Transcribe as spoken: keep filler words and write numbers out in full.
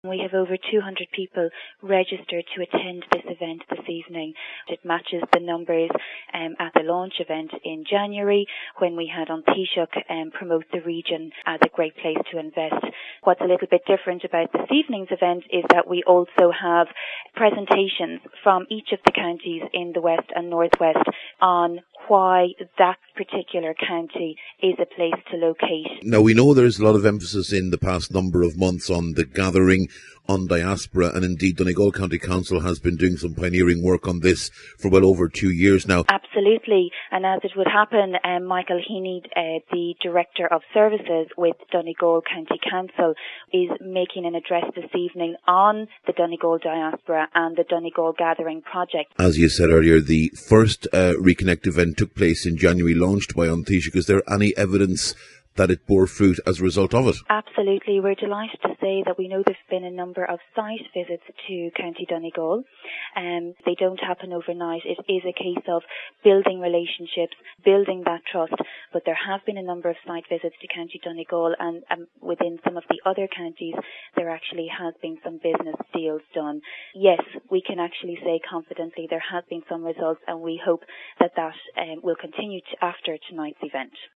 We have over two hundred people registered to attend this event this evening. It matches the numbers um, at the launch event in January when we had An Taoiseach um, promote the region as a great place to invest. What's a little bit different about this evening's event is that we also have presentations from each of the counties in the West and Northwest on why that particular county is a place to locate. Now, we know there's a lot of emphasis in the past number of months on the gathering on diaspora, and indeed Donegal County Council has been doing some pioneering work on this for well over two years now. Absolutely, and as it would happen, um, Michael Heaney, uh, the Director of Services with Donegal County Council, is making an address this evening on the Donegal diaspora and the Donegal Gathering project. As you said earlier, the first uh, Reconnect event took place in January, launched by An Taoiseach. Is there any evidence that it bore fruit as a result of it? Absolutely. We're delighted to say that we know there's been a number of site visits to County Donegal. Um, they don't happen overnight. It is a case of building relationships, building that trust, but there have been a number of site visits to County Donegal, and um, within some of the other counties there actually has been some business deals done. Yes, we can actually say confidently there has been some results, and we hope that that um, will continue to after tonight's event.